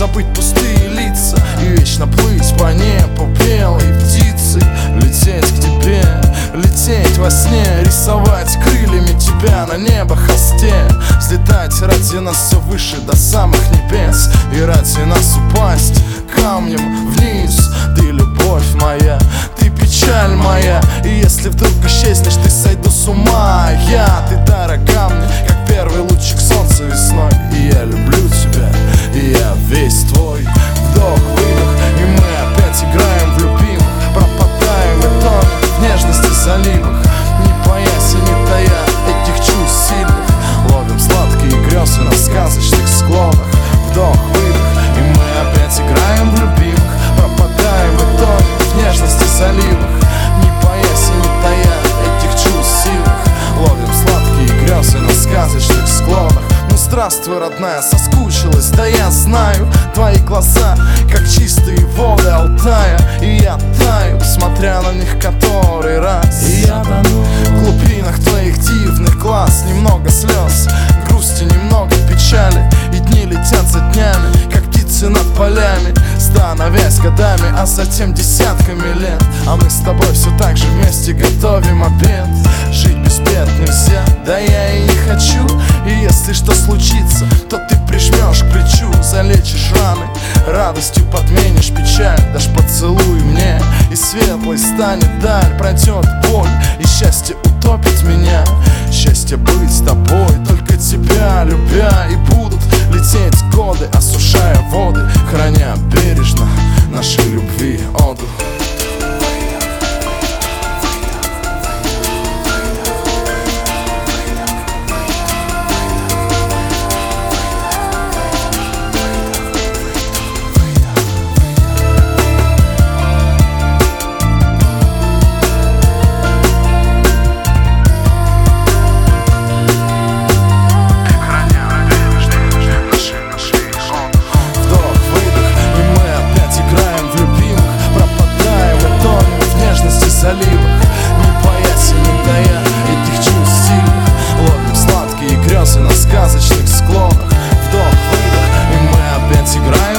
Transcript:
забыть пустые лица и вечно плыть по небу белой птицей. Лететь к тебе, лететь во сне, рисовать крыльями тебя на небо холсте. Взлетать ради нас все выше до самых небес, и ради нас упасть камнем вниз. Ты любовь моя, ты печаль моя, и если вдруг исчезнешь, ты сойду с ума. Ты дорога мне, как первый лучик солнца весной. И я люблю тебя, и я весь твой. Вдох-выдох, и мы опять играем в любимых, пропадаем и тонем в нежности заливах, не боясь и не тая этих чувств сильных. Ловим сладкие грезы на сказочных склонах. Вдох-выдох, и мы опять играем в любимых, пропадаем и тонем в нежности заливах, не боясь и не тая этих чувств сильных. Ловим сладкие грезы на сказочных склонах. Ну здравствуй, родная, соскучилась, да я знаю. Твои глаза, как чистые воды Алтая, и я таю, смотря на них который раз. И я тону в глубинах твоих дивных глаз. Немного слез, грусти, немного печали, и дни летят за днями, как птицы над полями, становясь годами, а затем десятками лет. А мы с тобой все так же вместе готовим обед. Жить без бед нельзя, да я и не хочу. И если что случится, то ты прижмешь к плечу, залечишь раны, радостью подменишь печаль. Дашь поцелуй мне, и светлой станет даль. Пройдет боль, и счастье утопит меня. Счастье быть с тобой, только тебя любя. И будут лететь годы, осушая воды, храня бережно нашей любви оду. Заливах, не боясь и не тая этих чувств сильных. Ловим сладкие грезы на сказочных склонах. Вдох-выдох, и мы опять играем